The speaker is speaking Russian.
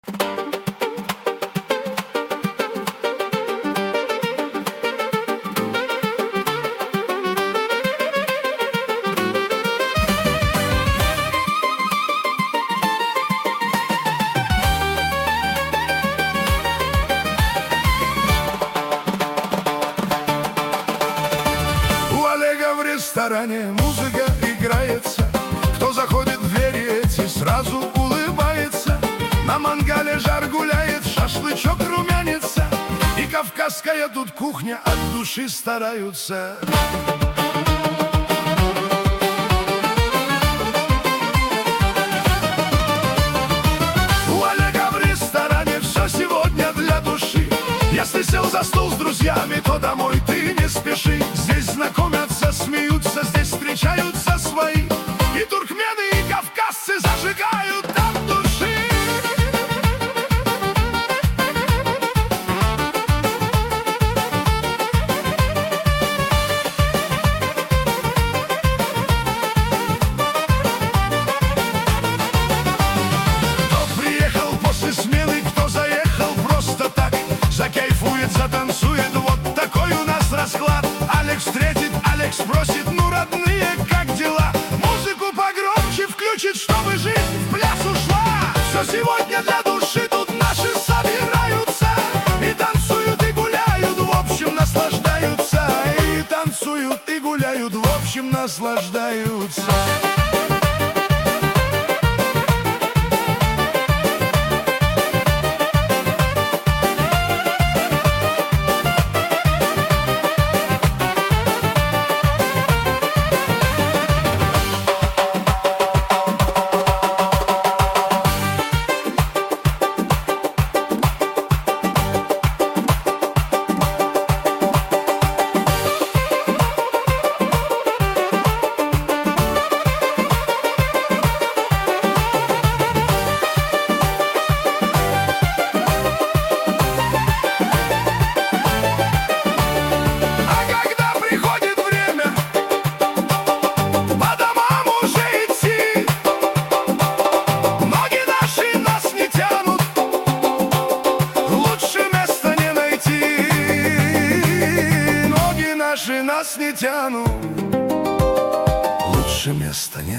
У Олега в ресторане музыка играется. Кто заходит в двери эти, сразу улыбается. На мангале жар гуляет, шашлычок румянится. И кавказская тут кухня, от души стараются. У Олега в ресторане все сегодня для души. Если сел за стол с друзьями, то домой ты не спеши. Здесь знакомятся, смеются, здесь встречаются свои. И туркмены, и кавказцы зажигают от души. Кто приехал после смены, кто заехал просто так, закайфует, затанцует, вот такой у нас расклад. Алекс встретит, Алекс спросит: ну, родные, как дела? Музыку погромче включит, чтобы жизнь в пляс ушла. Все сегодня для души, тут наши собираются. И танцуют, и гуляют, в общем наслаждаются. И танцуют, и гуляют, в общем наслаждаются. Нас не тянут, лучше места не